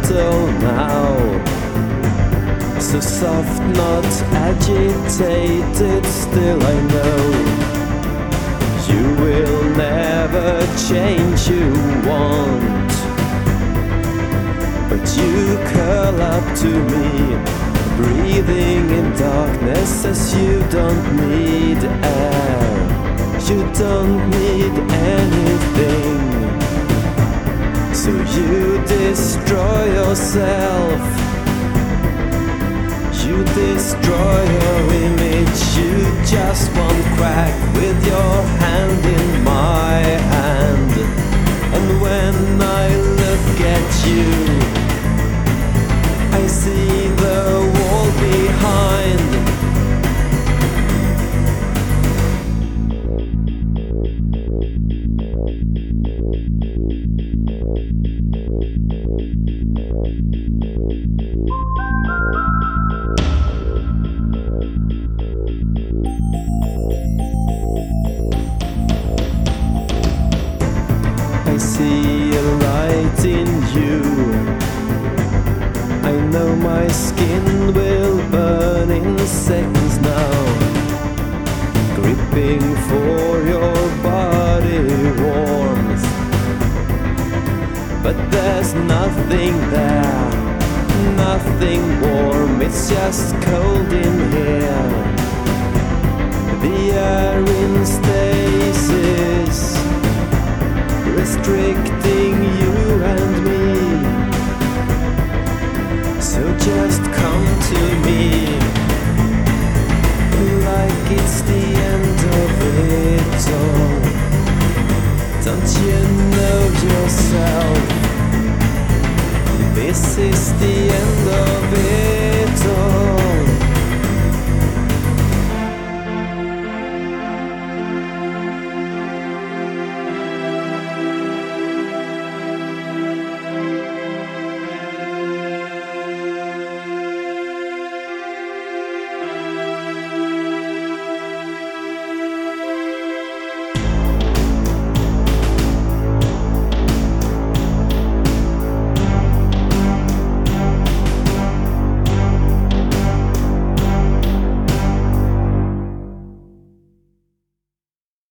gentle now, so soft, not agitated. Still I know you will never change, you won't. But you curl up to me, breathing in darkness, as you don't need air, you don't need anything. So you destroy yourself, you destroy your image. You just one crack with your hand in my hand. And when I look at you, I see the wall behind. I see a light in you. I know my skin will burn in seconds now, gripping for your body warmth. But there's nothing there, nothing warm, it's just cold in here.